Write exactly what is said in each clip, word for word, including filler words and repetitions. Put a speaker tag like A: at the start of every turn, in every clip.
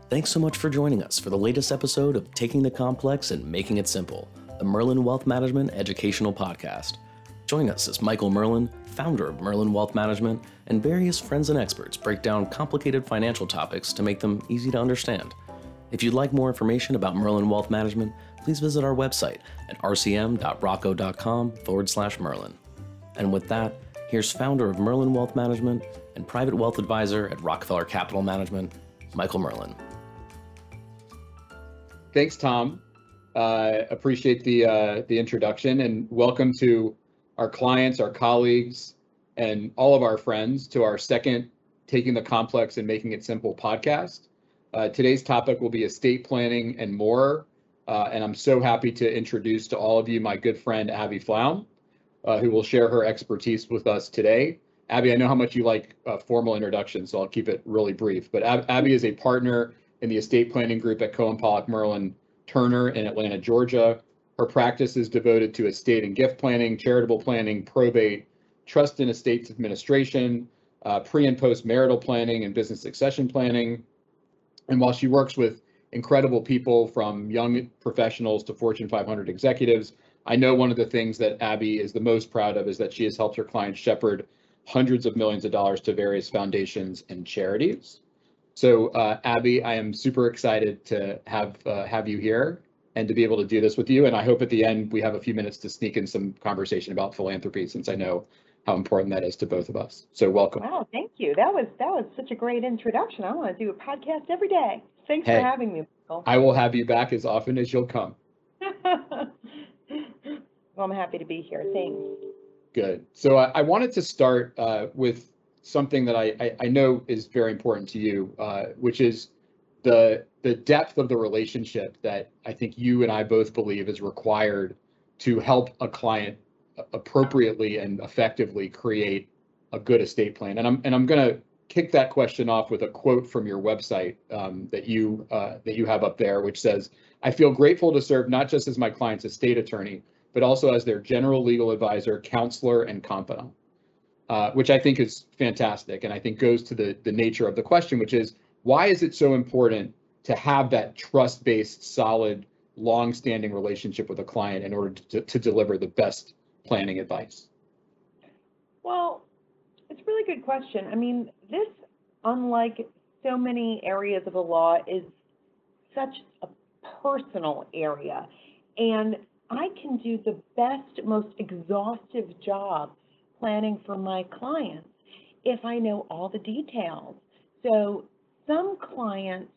A: Thanks so much for joining us for the latest episode of Taking the Complex and Making It Simple, the Merlin Wealth Management educational podcast. Join us as Michael Merlin, founder of Merlin Wealth Management, and various friends and experts break down complicated financial topics to make them easy to understand. If you'd like more information about Merlin Wealth Management, please visit our website at rcm.rocco.com forward slash Merlin. And with that, here's founder of Merlin Wealth Management and private wealth advisor at Rockefeller Capital Management, Michael Merlin.
B: Thanks, Tom. Uh, appreciate the uh, the introduction, and welcome to our clients, our colleagues, and all of our friends to our second Taking the Complex and Making It Simple podcast. Uh, today's topic will be estate planning and more, uh, and I'm so happy to introduce to all of you my good friend Abby Flaum, uh, who will share her expertise with us today. Abby, I know how much you like uh, formal introductions, so I'll keep it really brief. But Ab- Abby is a partner in the estate planning group at Cohen Pollock Merlin Turner in Atlanta, Georgia. Her practice is devoted to estate and gift planning, charitable planning, probate, trust and estates administration, uh, pre and post marital planning, and business succession planning. And while she works with incredible people from young professionals to Fortune five hundred executives, I know one of the things that Abby is the most proud of is that she has helped her clients shepherd hundreds of millions of dollars to various foundations and charities. So, uh, Abby, I am super excited to have uh, have you here and to be able to do this with you. And I hope at the end we have a few minutes to sneak in some conversation about philanthropy, since I know how important that is to both of us. So, welcome.
C: Wow, thank you. That was that was such a great introduction. I want to do a podcast every day. Thanks
B: Hey,
C: for having me, Michael.
B: I will have you back as often as you'll come.
C: Well, I'm happy to be here. Thanks.
B: Good. So, I, I wanted to start uh, with something that I, I, I know is very important to you, uh, which is the the depth of the relationship that I think you and I both believe is required to help a client appropriately and effectively create a good estate plan. And I'm and I'm going to kick that question off with a quote from your website um, that you uh, that you have up there, which says, "I feel grateful to serve not just as my client's estate attorney, but also as their general legal advisor, counselor, and confidant." Uh, which I think is fantastic, and I think goes to the, the nature of the question, which is, why is it so important to have that trust-based, solid, long-standing relationship with a client in order to, to deliver the best planning advice?
C: Well, it's a really good question. I mean, this, unlike so many areas of the law, is such a personal area, and I can do the best, most exhaustive job planning for my clients if I know all the details. So some clients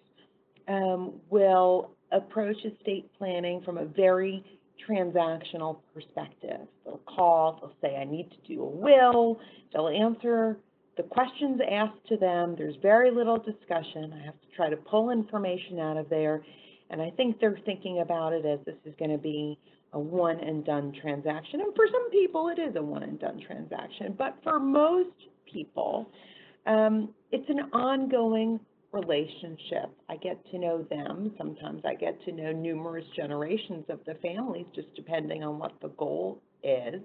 C: um, will approach estate planning from a very transactional perspective. They'll call, they'll say, I need to do a will, they'll answer the questions asked to them. There's very little discussion. I have to try to pull information out of there, and I think they're thinking about it as this is going to be a one and done transaction. And for some people, it is a one and done transaction. But for most people, um, it's an ongoing relationship. I get to know them. Sometimes I get to know numerous generations of the families, just depending on what the goal is.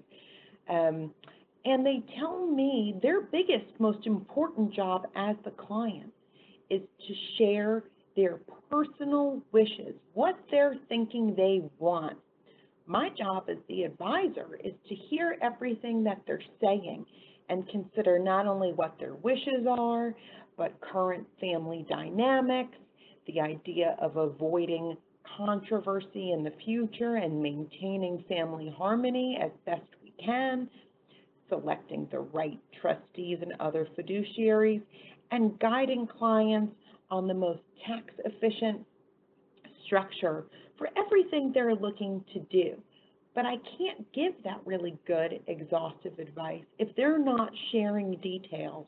C: Um, and they tell me their biggest, most important job as the client is to share their personal wishes, what they're thinking they want. My job as the advisor is to hear everything that they're saying and consider not only what their wishes are, but current family dynamics, the idea of avoiding controversy in the future and maintaining family harmony as best we can, selecting the right trustees and other fiduciaries, and guiding clients on the most tax-efficient structure for everything they're looking to do. But I can't give that really good, exhaustive advice if they're not sharing details.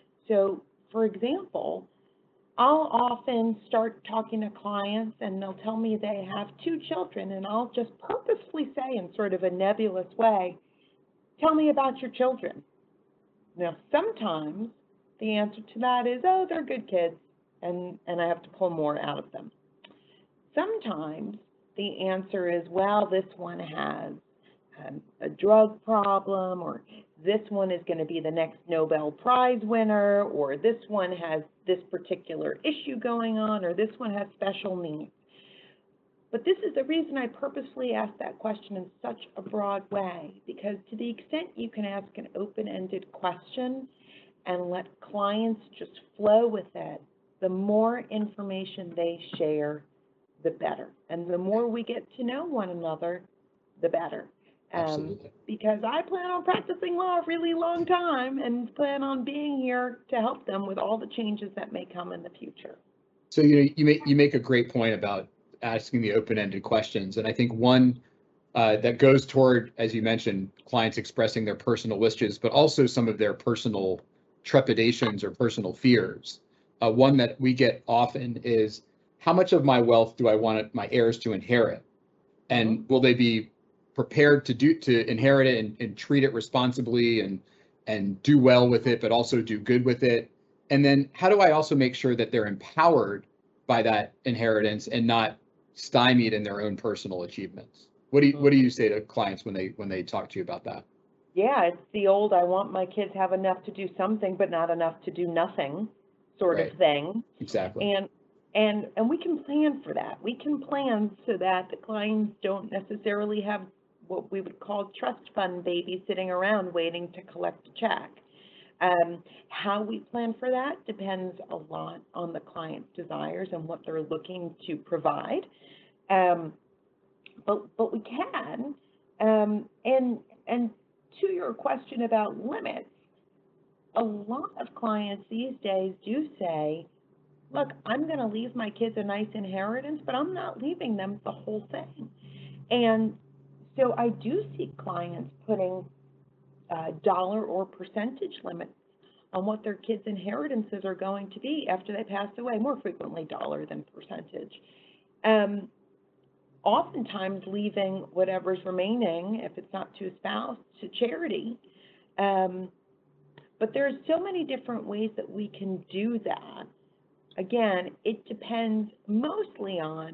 C: So, for example, I'll often start talking to clients and they'll tell me they have two children, and I'll just purposefully say in sort of a nebulous way, tell me about your children. Now, sometimes the answer to that is, oh, they're good kids, and, and I have to pull more out of them. Sometimes the answer is, well, this one has um, a drug problem, or this one is going to be the next Nobel Prize winner, or this one has this particular issue going on, or this one has special needs. But this is the reason I purposefully asked that question in such a broad way, because to the extent you can ask an open-ended question and let clients just flow with it, the more information they share, the better. And the more we get to know one another, the better. Um,
B: Absolutely.
C: because I plan on practicing law a really long time and plan on being here to help them with all the changes that may come in the future.
B: So you know, you make you make a great point about asking the open-ended questions, and I think one uh, that goes toward, as you mentioned, clients expressing their personal wishes, but also some of their personal trepidations or personal fears. Uh, one that we get often is, how much of my wealth do I want my heirs to inherit, and will they be prepared to do to inherit it and, and treat it responsibly and and do well with it, but also do good with it? And then how do I also make sure that they're empowered by that inheritance and not stymied in their own personal achievements? What do you what do you say to clients when they when they talk to you about that?
C: Yeah, it's the old, I want my kids have enough to do something, but not enough to do nothing sort
B: Right.
C: of thing.
B: Exactly.
C: And and and we can plan for that. We can plan so that the clients don't necessarily have what we would call trust fund babies sitting around waiting to collect a check. Um, how we plan for that depends a lot on the client's desires and what they're looking to provide. Um, but but we can. Um, and and to your question about limits, a lot of clients these days do say, look, I'm going to leave my kids a nice inheritance, but I'm not leaving them the whole thing. And so I do see clients putting uh, dollar or percentage limits on what their kids' inheritances are going to be after they pass away, more frequently dollar than percentage. Um, oftentimes leaving whatever's remaining, if it's not to a spouse, to charity. Um, but there's so many different ways that we can do that. Again, it depends mostly on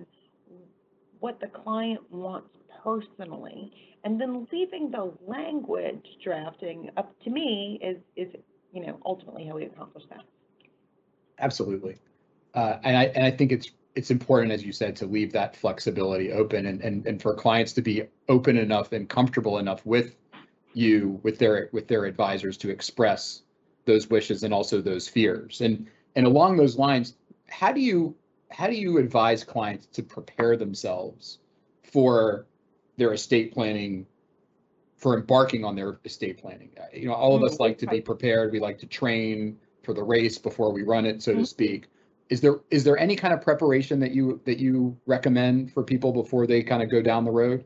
C: what the client wants personally, and then leaving the language drafting up to me is, is you know, ultimately how we accomplish that.
B: Absolutely. Uh, and I and I think it's it's important, as you said, to leave that flexibility open, and and and for clients to be open enough and comfortable enough with you, with their with their advisors, to express those wishes and also those fears. And and along those lines, how do you how do you advise clients to prepare themselves for their estate planning, for embarking on their estate planning? You know, all of us like to be prepared. We like to train for the race before we run it, so to speak. Is there is there any kind of preparation that you that you recommend for people before they kind of go down the road?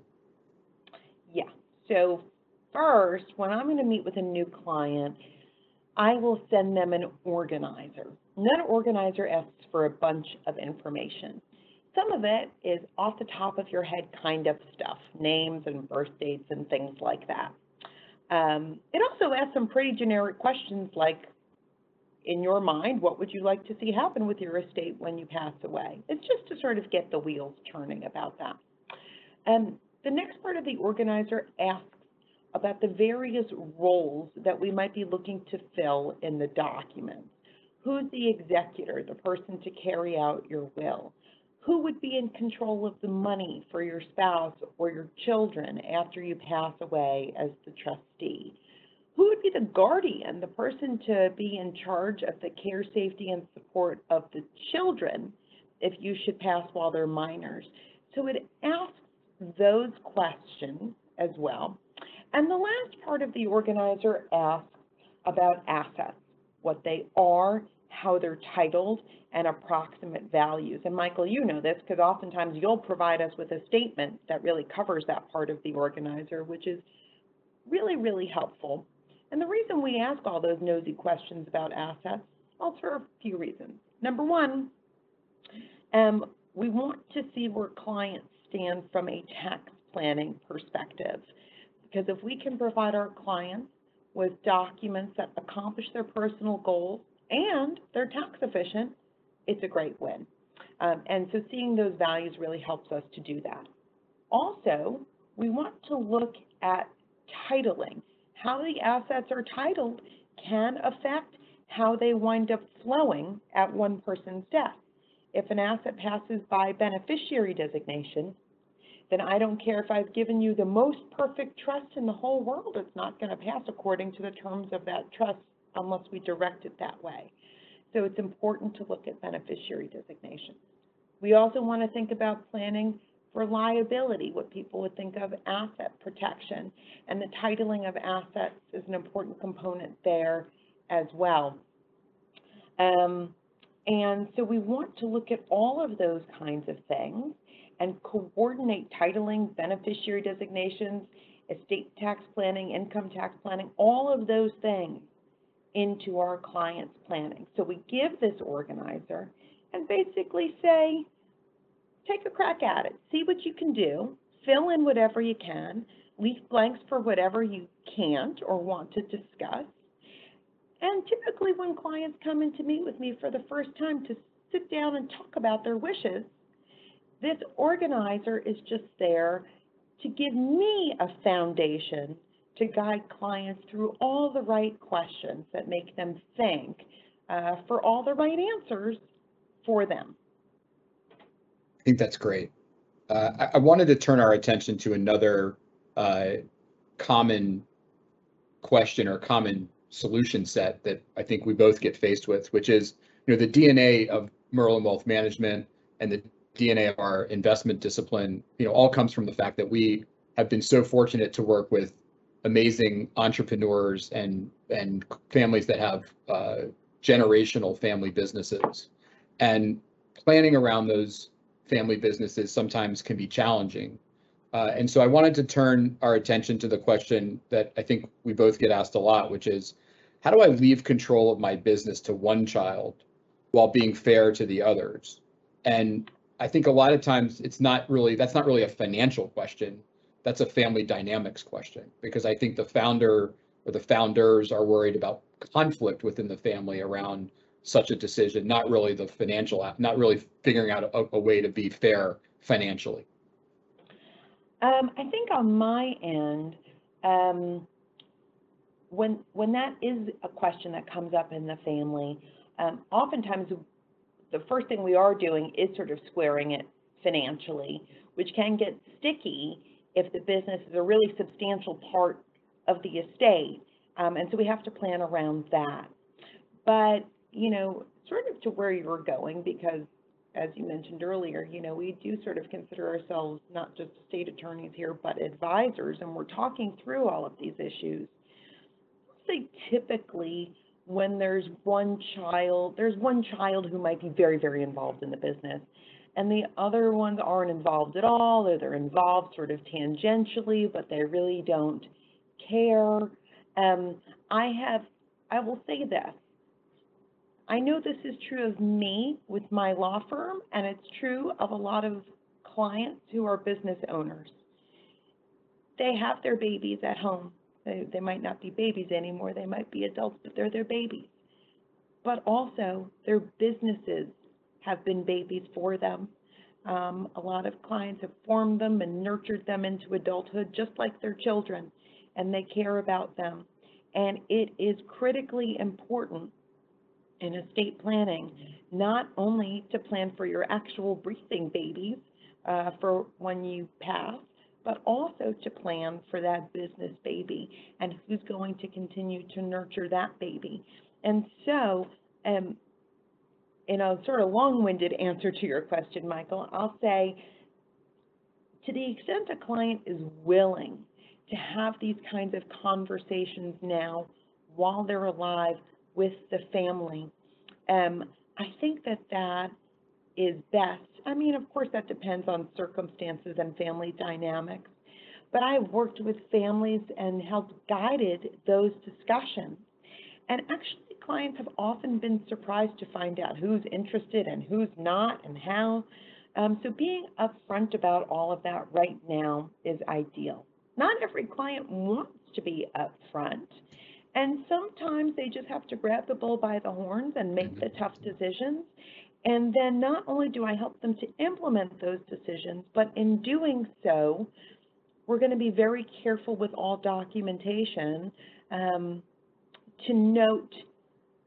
C: Yeah. So first, when I'm going to meet with a new client, I will send them an organizer. And that organizer asks for a bunch of information. Some of it is off the top of your head kind of stuff, names and birth dates and things like that. Um, it also asks some pretty generic questions like, in your mind, what would you like to see happen with your estate when you pass away? It's just to sort of get the wheels turning about that. And the next part of the organizer asks about the various roles that we might be looking to fill in the document. Who's the executor, the person to carry out your will? Who would be in control of the money for your spouse or your children after you pass away as the trustee? Who would be the guardian, the person to be in charge of the care, safety, and support of the children if you should pass while they're minors? So it asks those questions as well. And the last part of the organizer asks about assets, what they are, how they're titled, and approximate values. And Michael, you know this because oftentimes you'll provide us with a statement that really covers that part of the organizer, which is really, really helpful. And the reason we ask all those nosy questions about assets, well, it's for a few reasons. Number one, um, we want to see where clients stand from a tax planning perspective. Because if we can provide our clients with documents that accomplish their personal goals and they're tax efficient, it's a great win. Um, and so seeing those values really helps us to do that. Also, we want to look at titling. How the assets are titled can affect how they wind up flowing at one person's death. If an asset passes by beneficiary designation, then I don't care if I've given you the most perfect trust in the whole world, it's not going to pass according to the terms of that trust unless we direct it that way. So it's important to look at beneficiary designation. We also want to think about planning for liability, what people would think of asset protection, and the titling of assets is an important component there as well. Um, and so we want to look at all of those kinds of things and coordinate titling, beneficiary designations, estate tax planning, income tax planning, all of those things into our client's planning. So we give this organizer and basically say, take a crack at it, see what you can do, fill in whatever you can, leave blanks for whatever you can't or want to discuss. And typically when clients come in to meet with me for the first time to sit down and talk about their wishes, this organizer is just there to give me a foundation to guide clients through all the right questions that make them think uh, for all the right answers for them.
B: I think that's great. Uh, I, I wanted to turn our attention to another uh, common question or common solution set that I think we both get faced with, which is, you know, the D N A of Merlin Wealth Management and the D N A of our investment discipline, you know, all comes from the fact that we have been so fortunate to work with amazing entrepreneurs and and families that have uh, generational family businesses, and planning around those family businesses sometimes can be challenging. Uh, and so I wanted to turn our attention to the question that I think we both get asked a lot, which is, how do I leave control of my business to one child while being fair to the others? And I think a lot of times it's not really, that's not really a financial question. That's a family dynamics question, because I think the founder or the founders are worried about conflict within the family around such a decision, not really the financial, not really figuring out a, a way to be fair financially.
C: Um, I think on my end, um, when when that is a question that comes up in the family, um, oftentimes the first thing we are doing is sort of squaring it financially, which can get sticky if the business is a really substantial part of the estate, um, and so we have to plan around that. But, you know, sort of to where you're going, because as you mentioned earlier, you know, we do sort of consider ourselves not just estate attorneys here, but advisors, and we're talking through all of these issues. I'll say typically when there's one child, there's one child who might be very, very involved in the business, and the other ones aren't involved at all, or they're involved sort of tangentially, but they really don't care. Um, I have, I will say this. I know this is true of me with my law firm, and it's true of a lot of clients who are business owners. They have their babies at home. They, they might not be babies anymore. They might be adults, but they're their babies. But also, their businesses have been babies for them. Um, a lot of clients have formed them and nurtured them into adulthood just like their children, and they care about them. And it is critically important in estate planning, not only to plan for your actual breathing babies uh, for when you pass, but also to plan for that business baby and who's going to continue to nurture that baby. And so, um, in a sort of long-winded answer to your question, Michael, I'll say, to the extent a client is willing to have these kinds of conversations now while they're alive with the family, um, I think that that is best. I mean, of course, that depends on circumstances and family dynamics, but I've worked with families and helped guided those discussions. And actually, clients have often been surprised to find out who's interested and who's not and how. Um, so being upfront about all of that right now is ideal. Not every client wants to be upfront. And sometimes they just have to grab the bull by the horns and make the tough decisions. And then not only do I help them to implement those decisions, but in doing so, we're going to be very careful with all documentation um, to note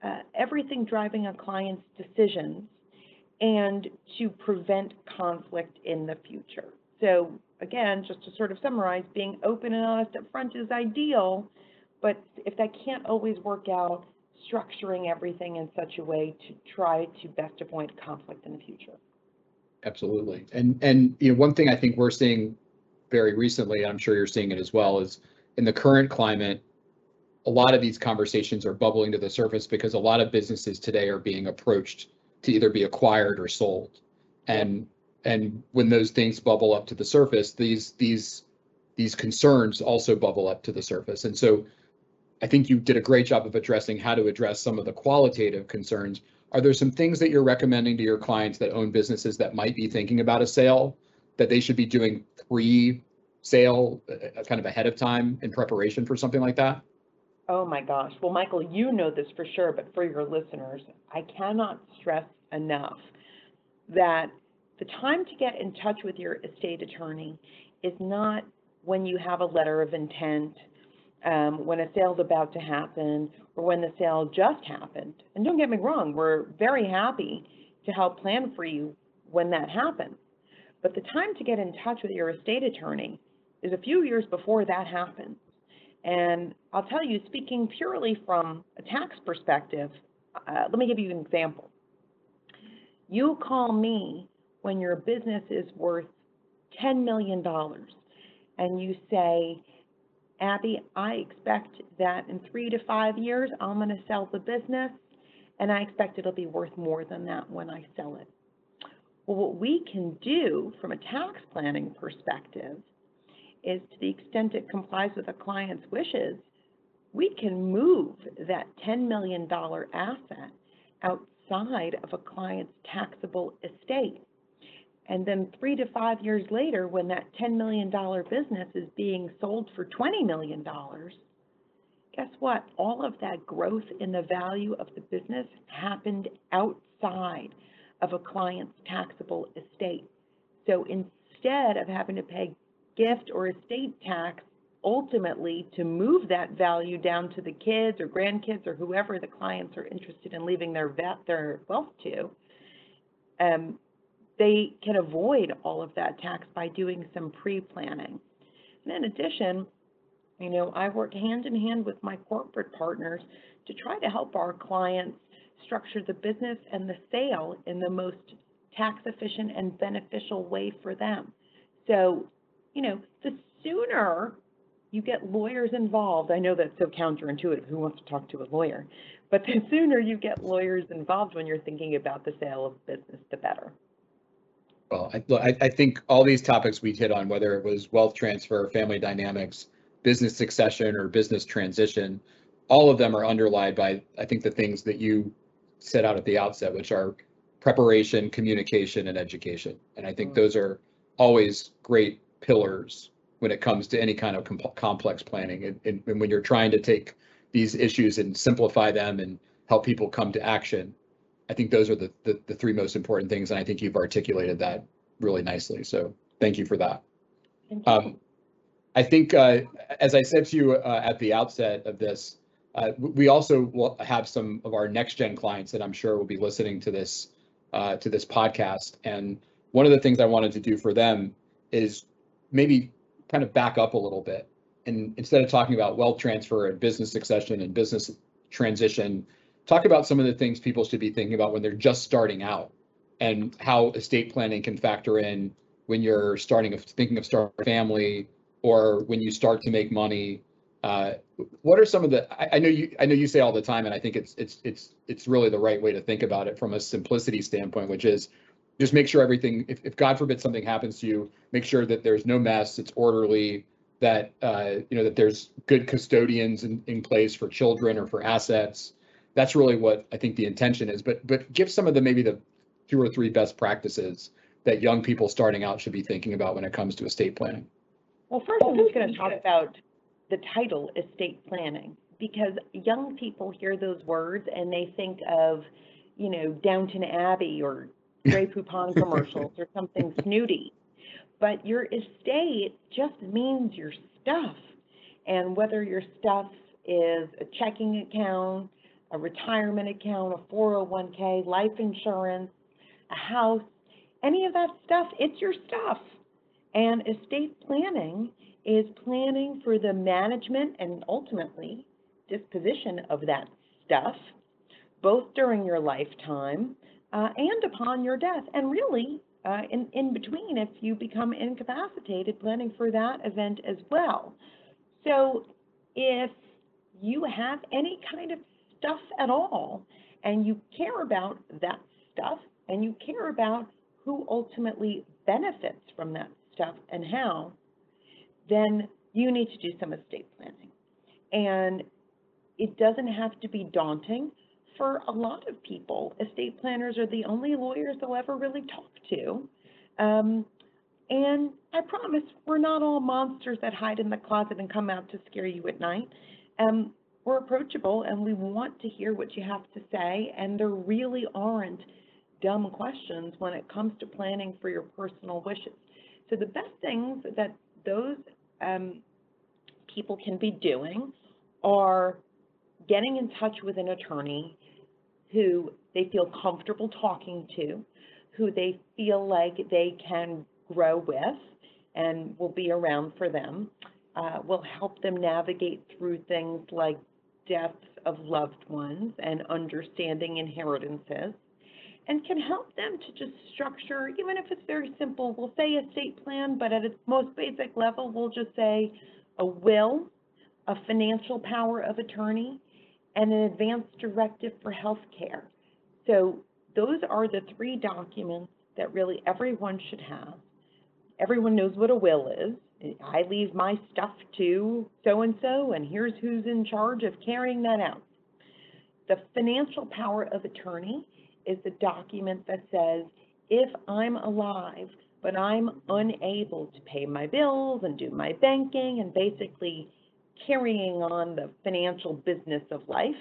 C: uh, everything driving a client's decisions and to prevent conflict in the future. So again, just to sort of summarize, being open and honest up front is ideal, but if that can't always work out, structuring everything in such a way to try to best avoid conflict in the future.
B: Absolutely. And, and, you know, one thing I think we're seeing very recently, and I'm sure you're seeing it as well, is in the current climate, a lot of these conversations are bubbling to the surface because a lot of businesses today are being approached to either be acquired or sold. And, and when those things bubble up to the surface, these, these, these concerns also bubble up to the surface. And so I think you did a great job of addressing how to address some of the qualitative concerns. Are there some things that you're recommending to your clients that own businesses that might be thinking about a sale that they should be doing pre-sale, uh, kind of ahead of time in preparation for something like that?
C: Oh my gosh. Well, Michael, you know this for sure, but for your listeners, I cannot stress enough that the time to get in touch with your estate attorney is not when you have a letter of intent, um, when a sale's about to happen, or when the sale just happened. And don't get me wrong, we're very happy to help plan for you when that happens. But the time to get in touch with your estate attorney is a few years before that happens. And I'll tell you, speaking purely from a tax perspective, uh, let me give you an example. You call me when your business is worth ten million dollars and you say, Abby, I expect that in three to five years, I'm going to sell the business, and I expect it'll be worth more than that when I sell it. Well, what we can do from a tax planning perspective is, to the extent it complies with a client's wishes, we can move that ten million dollars asset outside of a client's taxable estate. And then three to five years later, when that ten million dollars business is being sold for twenty million dollars, guess what? All of that growth in the value of the business happened outside of a client's taxable estate. So instead of having to pay gift or estate tax ultimately to move that value down to the kids or grandkids or whoever the clients are interested in leaving their vet, their wealth to, um, they can avoid all of that tax by doing some pre-planning. And in addition, you know, I work hand in hand with my corporate partners to try to help our clients structure the business and the sale in the most tax efficient and beneficial way for them. So, you know, the sooner you get lawyers involved, I know that's so counterintuitive, who wants to talk to a lawyer, but the sooner you get lawyers involved when you're thinking about the sale of business, the better.
B: Well, I, I think all these topics we hit on, whether it was wealth transfer, family dynamics, business succession, or business transition, all of them are underlined by, I think, the things that you set out at the outset, which are preparation, communication, and education. And I think mm-hmm. those are always great pillars when it comes to any kind of comp- complex planning. And, and, and when you're trying to take these issues and simplify them and help people come to action, I think those are the, the, the three most important things. And I think you've articulated that really nicely. So thank you for that.
C: Thank you.
B: Um, I think, uh, as I said to you uh, at the outset of this, uh, we also will have some of our next gen clients that I'm sure will be listening to this uh, to this podcast. And one of the things I wanted to do for them is maybe kind of back up a little bit. And instead of talking about wealth transfer and business succession and business transition, talk about some of the things people should be thinking about when they're just starting out and how estate planning can factor in when you're starting of thinking of starting a family or when you start to make money. Uh, what are some of the, I, I know you, I know you say all the time, and I think it's, it's, it's, it's really the right way to think about it from a simplicity standpoint, which is just make sure everything, if, if God forbid something happens to you, make sure that there's no mess, it's orderly, that, uh, you know, that there's good custodians in, in place for children or for assets. That's really what I think the intention is, but, but give some of the, maybe the two or three best practices that young people starting out should be thinking about when it comes to estate planning.
C: Well, first I'm just going to talk about the title estate planning, because young people hear those words and they think of, you know, Downton Abbey or Grey Poupon commercials or something snooty. But your estate just means your stuff. And whether your stuff is a checking account, a retirement account, a four oh one k, life insurance, a house, any of that stuff, it's your stuff. And estate planning is planning for the management and ultimately disposition of that stuff, both during your lifetime uh, and upon your death. And really, uh, in, in between, if you become incapacitated, planning for that event as well. So if you have any kind of stuff at all, and you care about that stuff, and you care about who ultimately benefits from that stuff and how, then you need to do some estate planning. And it doesn't have to be daunting. For a lot of people, estate planners are the only lawyers they'll ever really talk to. Um, and I promise we're not all monsters that hide in the closet and come out to scare you at night. Um, we're approachable and we want to hear what you have to say, and there really aren't dumb questions when it comes to planning for your personal wishes. So the best things that those um, people can be doing are getting in touch with an attorney who they feel comfortable talking to, who they feel like they can grow with and will be around for them, uh, will help them navigate through things like deaths of loved ones and understanding inheritances, and can help them to just structure, even if it's very simple, we'll say estate plan, but at its most basic level, we'll just say a will, a financial power of attorney, and an advance directive for health care. So those are the three documents that really everyone should have. Everyone knows what a will is. I leave my stuff to so-and-so, and here's who's in charge of carrying that out. The financial power of attorney is the document that says, if I'm alive, but I'm unable to pay my bills and do my banking and basically carrying on the financial business of life,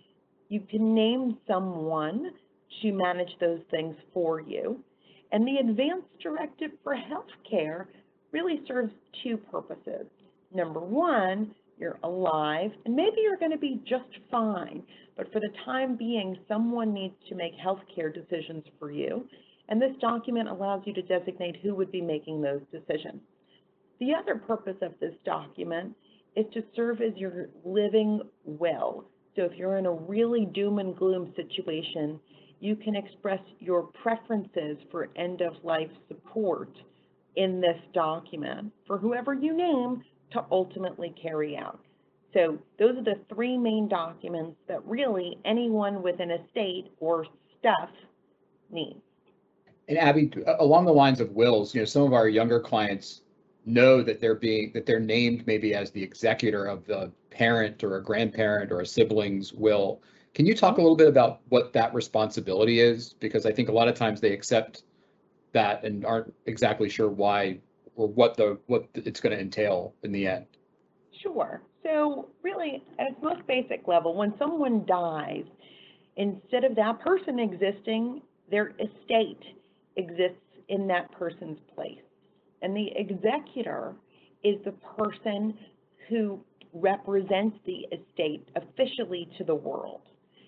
C: you can name someone to manage those things for you. And the advance directive for health care really serves two purposes. Number one, you're alive, and maybe you're going to be just fine, but for the time being, someone needs to make health care decisions for you, and this document allows you to designate who would be making those decisions. The other purpose of this document is to serve as your living will. So if you're in a really doom and gloom situation, you can express your preferences for end-of-life support in this document for whoever you name to ultimately carry out. So those are the three main documents that really anyone with an estate or stuff needs.
B: And Abby, along the lines of wills, you know, some of our younger clients know that they're being that they're named maybe as the executor of the parent or a grandparent or a sibling's will. Can you talk a little bit about what that responsibility is? Because I think a lot of times they accept that and aren't exactly sure why or what the what it's going to entail in the end.
C: Sure. So really, at its most basic level, when someone dies, instead of that person existing, their estate exists in that person's place. And the executor is the person who represents the estate officially to the world.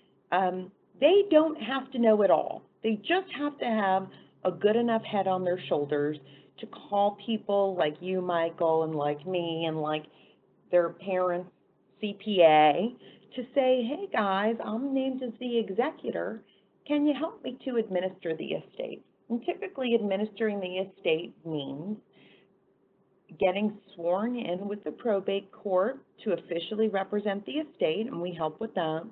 C: Um, they don't have to know it all. They just have to have a good enough head on their shoulders to call people like you, Michael, and like me, and like their parents' C P A to say, hey guys, I'm named as the executor. Can you help me to administer the estate? And typically administering the estate means getting sworn in with the probate court to officially represent the estate, and we help with that.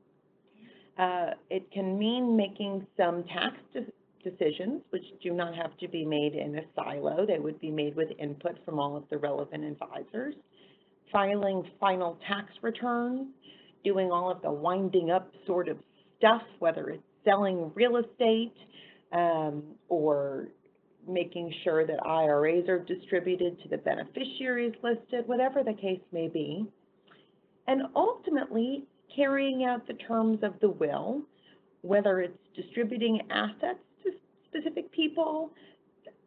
C: Uh, it can mean making some tax de- decisions, which do not have to be made in a silo. They would be made with input from all of the relevant advisors. Filing final tax returns, doing all of the winding up sort of stuff, whether it's selling real estate um, or making sure that I R As are distributed to the beneficiaries listed, whatever the case may be. And ultimately, carrying out the terms of the will, whether it's distributing assets to specific people,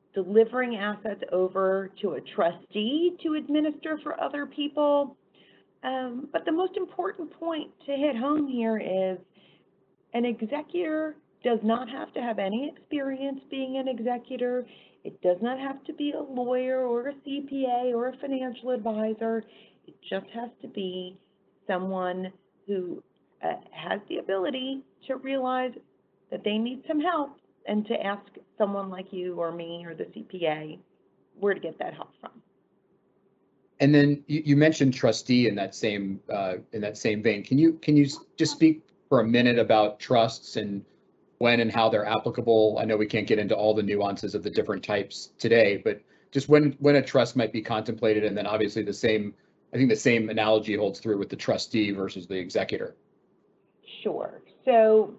C: delivering assets over to a trustee to administer for other people, Um, but the most important point to hit home here is an executor does not have to have any experience being an executor. It does not have to be a lawyer or a C P A or a financial advisor. It just has to be someone who uh, has the ability to realize that they need some help and to ask someone like you or me or the C P A where to get that help from.
B: And then you, you mentioned trustee in that same uh, in that same vein. Can you can you just speak for a minute about trusts and when and how they're applicable? I know we can't get into all the nuances of the different types today, but just when when a trust might be contemplated, and then obviously the same, I think the same analogy holds through with the trustee versus the executor.
C: Sure. So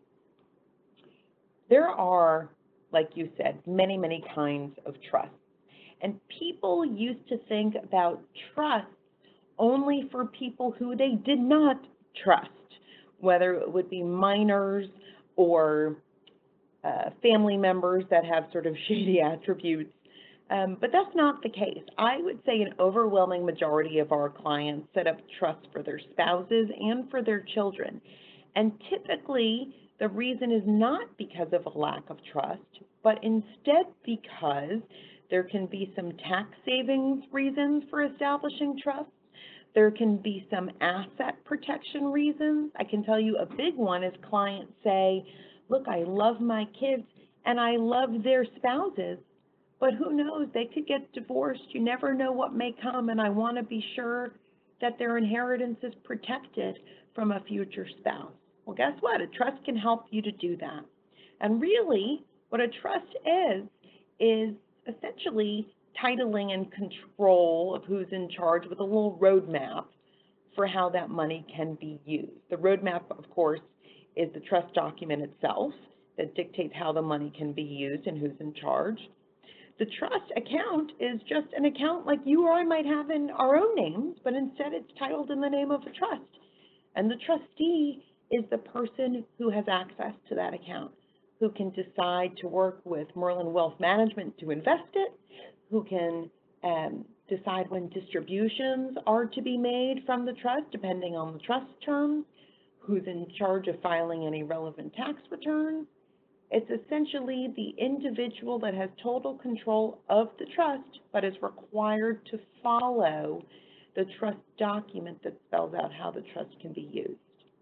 C: there are, like you said, many, many kinds of trusts. And people used to think about trusts only for people who they did not trust, whether it would be minors or uh, family members that have sort of shady attributes. Um, but that's not the case. I would say an overwhelming majority of our clients set up trusts for their spouses and for their children. And typically, the reason is not because of a lack of trust, but instead because there can be some tax savings reasons for establishing trusts. There can be some asset protection reasons. I can tell you a big one is clients say, look, I love my kids and I love their spouses, but who knows, they could get divorced. You never know what may come, and I want to be sure that their inheritance is protected from a future spouse. Well, guess what? A trust can help you to do that. And really, what a trust is, is essentially titling and control of who's in charge with a little roadmap for how that money can be used. The roadmap, of course, is the trust document itself that dictates how the money can be used and who's in charge. The trust account is just an account like you or I might have in our own names, but instead it's titled in the name of a trust. And the trustee is the person who has access to that account, who can decide to work with Merlin Wealth Management to invest it, who can um, decide when distributions are to be made from the trust, depending on the trust terms, who's in charge of filing any relevant tax returns. It's essentially the individual that has total control of the trust, but is required to follow the trust document that spells out how the trust can be used.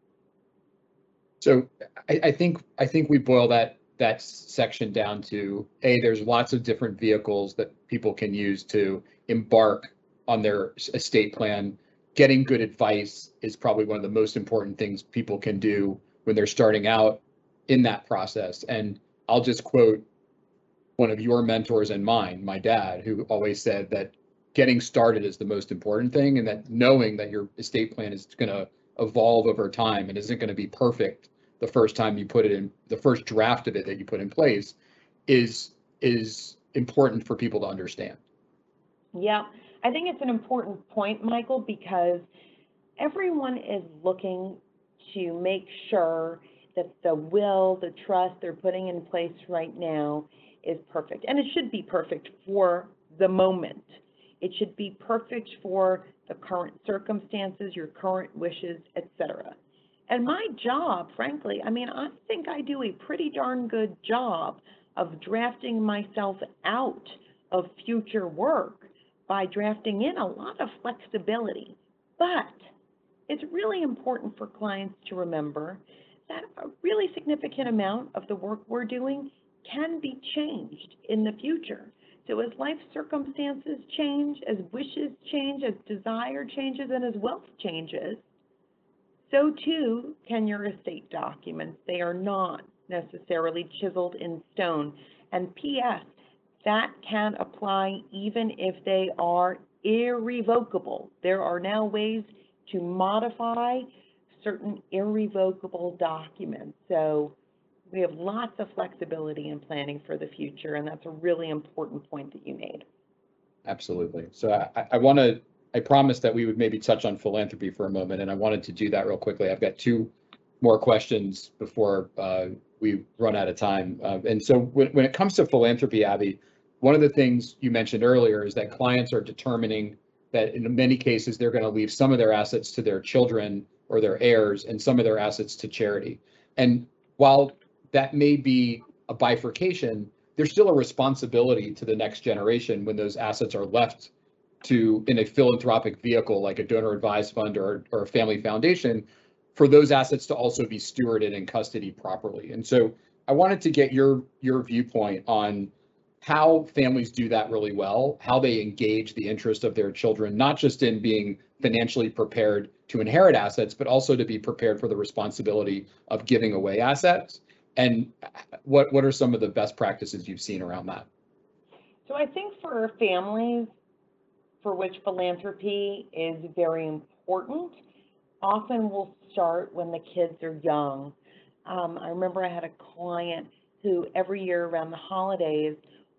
B: So I, I think I think we boil that that section down to, A, there's lots of different vehicles that people can use to embark on their estate plan. Getting good advice is probably one of the most important things people can do when they're starting out in that process. And I'll just quote one of your mentors and mine, my dad, who always said that getting started is the most important thing, and that knowing that your estate plan is going to evolve over time and isn't going to be perfect the first time you put it in, the first draft of it that you put in place is is important for people to understand.
C: Yeah, I think it's an important point, Michael, because everyone is looking to make sure that the will, the trust they're putting in place right now is perfect. And it should be perfect for the moment. It should be perfect for the current circumstances, your current wishes, et cetera. And my job, frankly, I mean, I think I do a pretty darn good job of drafting myself out of future work by drafting in a lot of flexibility. But it's really important for clients to remember that a really significant amount of the work we're doing can be changed in the future. So as life circumstances change, as wishes change, as desire changes, and as wealth changes, so too can your estate documents. They are not necessarily chiseled in stone. And P S, that can apply even if they are irrevocable. There are now ways to modify certain irrevocable documents. So we have lots of flexibility in planning for the future, and that's a really important point that you made.
B: Absolutely. So I, I want to, I promised that we would maybe touch on philanthropy for a moment, and I wanted to do that real quickly. I've got two more questions before uh, we run out of time. Uh, and so when, when it comes to philanthropy, Abby, one of the things you mentioned earlier is that clients are determining that in many cases, they're going to leave some of their assets to their children or their heirs and some of their assets to charity. And while that may be a bifurcation, there's still a responsibility to the next generation when those assets are left to in a philanthropic vehicle like a donor advised fund or, or a family foundation, for those assets to also be stewarded and custody properly. And so I wanted to get your your viewpoint on how families do that really well, how they engage the interest of their children, not just in being financially prepared to inherit assets, but also to be prepared for the responsibility of giving away assets. And what what are some of the best practices you've seen around that?
C: So I think for families for which philanthropy is very important, often we'll start when the kids are young. Um, I remember I had a client who every year around the holidays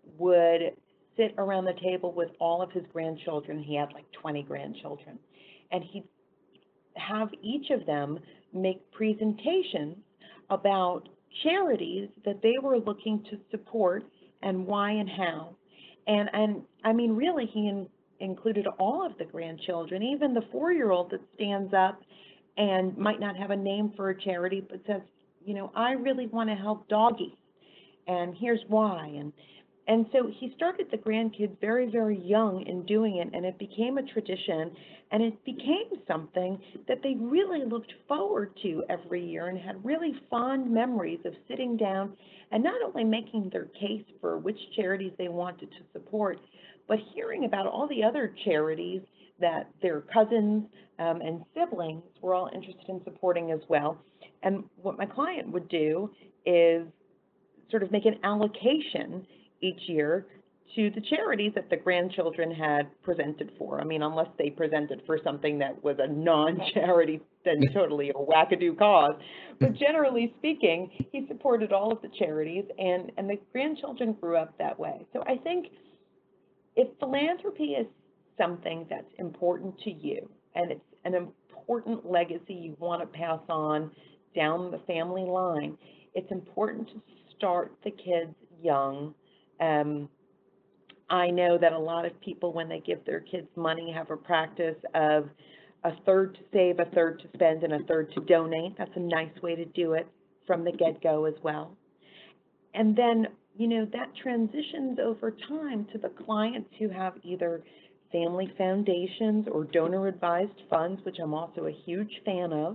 C: would sit around the table with all of his grandchildren. He had like twenty grandchildren. And he'd have each of them make presentations about charities that they were looking to support and why and how. And, and I mean, really, he in, included all of the grandchildren, even the four-year-old that stands up and might not have a name for a charity, but says, you know, I really want to help doggies, and here's why. And and so he started the grandkids very, very young in doing it, and it became a tradition, and it became something that they really looked forward to every year and had really fond memories of sitting down and not only making their case for which charities they wanted to support, but hearing about all the other charities that their cousins um, and siblings were all interested in supporting as well. And what my client would do is sort of make an allocation each year to the charities that the grandchildren had presented for. I mean, unless they presented for something that was a non-charity, then totally a wackadoo cause. But generally speaking, he supported all of the charities, and, and the grandchildren grew up that way. So I think if philanthropy is something that's important to you, and it's an important legacy you want to pass on down the family line, it's important to start the kids young. Um, I know that a lot of people, when they give their kids money, have a practice of a third to save, a third to spend, and a third to donate. That's a nice way to do it from the get-go as well. And then, you know, that transitions over time to the clients who have either family foundations or donor-advised funds, which I'm also a huge fan of.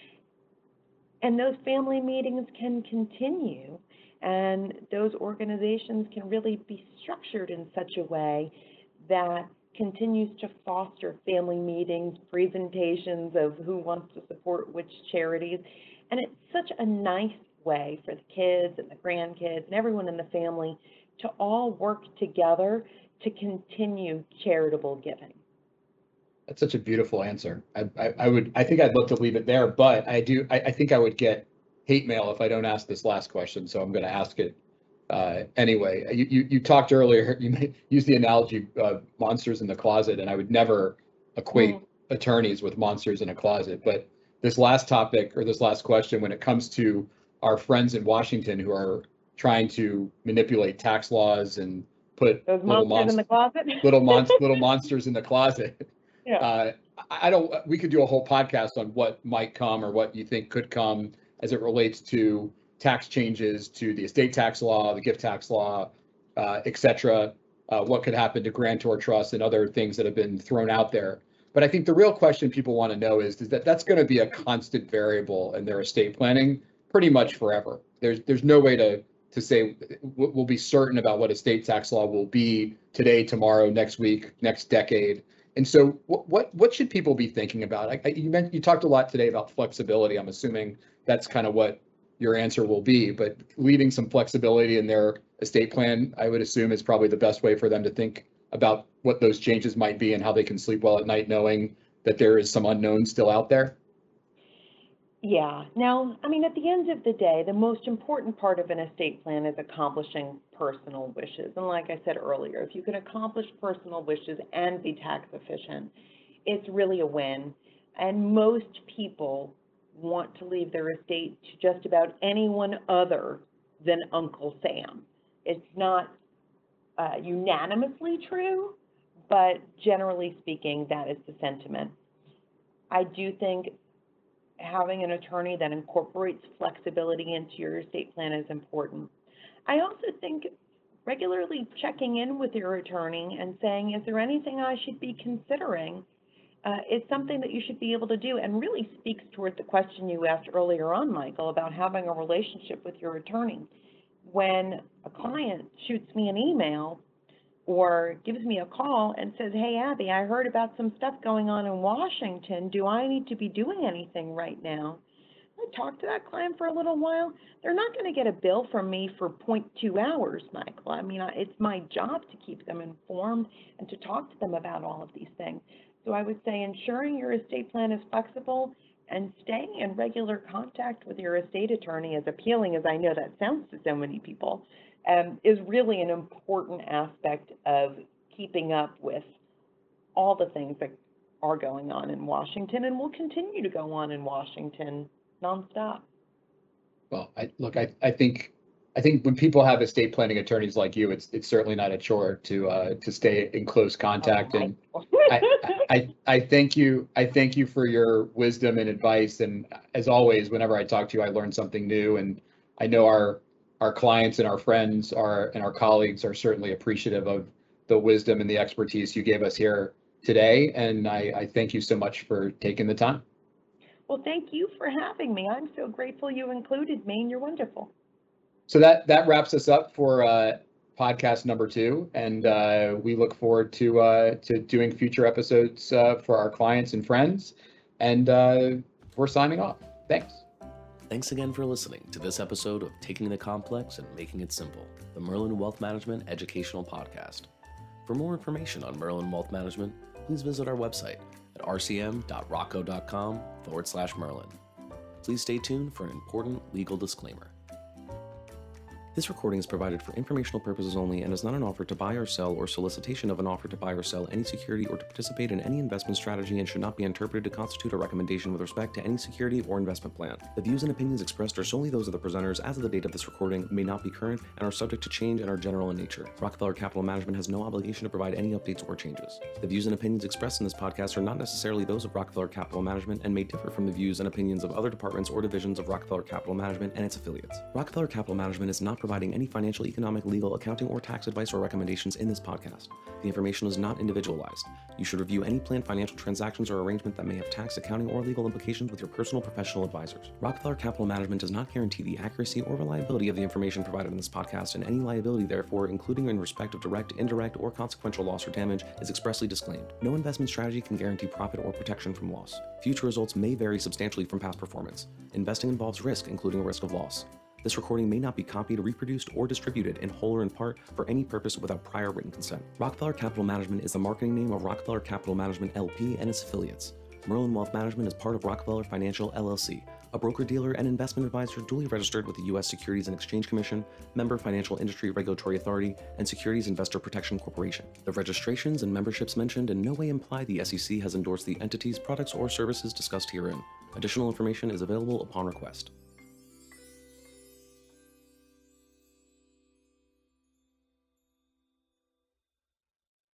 C: And those family meetings can continue, and those organizations can really be structured in such a way that continues to foster family meetings, presentations of who wants to support which charities. And it's such a nice way for the kids and the grandkids and everyone in the family to all work together to continue charitable giving.
B: That's such a beautiful answer. I, I, I would, I think I'd love to leave it there, but I do, I, I think I would get hate mail if I don't ask this last question, so I'm going to ask it uh, anyway. You, you, you talked earlier, you used the analogy uh, monsters in the closet, and I would never equate mm. attorneys with monsters in a closet. But this last topic, or this last question, when it comes to our friends in Washington who are trying to manipulate tax laws and put
C: those
B: little
C: monsters in the closet,
B: little mon- little monsters in the closet.
C: Yeah.
B: Uh, I don't, we could do a whole podcast on what might come or what you think could come as it relates to tax changes to the estate tax law, the gift tax law, uh, et cetera, uh, what could happen to grantor trusts and other things that have been thrown out there. But I think the real question people want to know is, is that that's going to be a constant variable in their estate planning pretty much forever. There's there's no way to to say we'll be certain about what estate tax law will be today, tomorrow, next week, next decade. And so what what, what should people be thinking about? I, I, you meant, you talked a lot today about flexibility. I'm assuming that's kind of what your answer will be, but leaving some flexibility in their estate plan, I would assume, is probably the best way for them to think about what those changes might be and how they can sleep well at night, knowing that there is some unknown still out there.
C: Yeah. Now, I mean, at the end of the day, the most important part of an estate plan is accomplishing personal wishes. And like I said earlier, if you can accomplish personal wishes and be tax efficient, it's really a win. And most people want to leave their estate to just about anyone other than Uncle Sam. It's not uh, unanimously true, but generally speaking, that is the sentiment. I do think having an attorney that incorporates flexibility into your estate plan is important. I also think regularly checking in with your attorney and saying, is there anything I should be considering, uh, is something that you should be able to do, and really speaks toward the question you asked earlier on, Michael, about having a relationship with your attorney. When a client shoots me an email or gives me a call and says, hey, Abby, I heard about some stuff going on in Washington. Do I need to be doing anything right now? I talk to that client for a little while. They're not going to get a bill from me for zero point two hours, Michael. I mean, it's my job to keep them informed and to talk to them about all of these things. So I would say ensuring your estate plan is flexible and staying in regular contact with your estate attorney, as appealing as I know that sounds to so many people, um, is really an important aspect of keeping up with all the things that are going on in Washington and will continue to go on in Washington nonstop.
B: Well, I look, I, I think I think when people have estate planning attorneys like you, it's it's certainly not a chore to uh, to stay in close contact.
C: Oh,
B: and I, I I thank you. I thank you for your wisdom and advice. And as always, whenever I talk to you, I learn something new. And I know our our clients and our friends are and our colleagues are certainly appreciative of the wisdom and the expertise you gave us here today. And I, I thank you so much for taking the time.
C: Well, thank you for having me. I'm so grateful you included me, and you're wonderful.
B: So that that wraps us up for uh, podcast number two, and uh, we look forward to uh, to doing future episodes uh, for our clients and friends. And uh, we're signing off. Thanks.
A: Thanks again for listening to this episode of Taking the Complex and Making It Simple, the Merlin Wealth Management Educational Podcast. For more information on Merlin Wealth Management, please visit our website at rcm.rocco.com forward slash Merlin. Please stay tuned for an important legal disclaimer. This recording is provided for informational purposes only and is not an offer to buy or sell or solicitation of an offer to buy or sell any security or to participate in any investment strategy, and should not be interpreted to constitute a recommendation with respect to any security or investment plan. The views and opinions expressed are solely those of the presenters as of the date of this recording, may not be current, and are subject to change and are general in nature. Rockefeller Capital Management has no obligation to provide any updates or changes. The views and opinions expressed in this podcast are not necessarily those of Rockefeller Capital Management and may differ from the views and opinions of other departments or divisions of Rockefeller Capital Management and its affiliates. Rockefeller Capital Management is not providing any financial, economic, legal, accounting, or tax advice or recommendations in this podcast. The information is not individualized. You should review any planned financial transactions or arrangement that may have tax, accounting, or legal implications with your personal professional advisors. Rockefeller Capital Management does not guarantee the accuracy or reliability of the information provided in this podcast, and any liability therefore, including in respect of direct, indirect, or consequential loss or damage, is expressly disclaimed. No investment strategy can guarantee profit or protection from loss. Future results may vary substantially from past performance. Investing involves risk, including a risk of loss. This recording may not be copied, reproduced, or distributed in whole or in part for any purpose without prior written consent. Rockefeller Capital Management is the marketing name of Rockefeller Capital Management L P and its affiliates. Merlin Wealth Management is part of Rockefeller Financial L L C, a broker-dealer and investment advisor duly registered with the U S Securities and Exchange Commission, member Financial Industry Regulatory Authority, and Securities Investor Protection Corporation. The registrations and memberships mentioned in no way imply the S E C has endorsed the entities, products, or services discussed herein. Additional information is available upon request.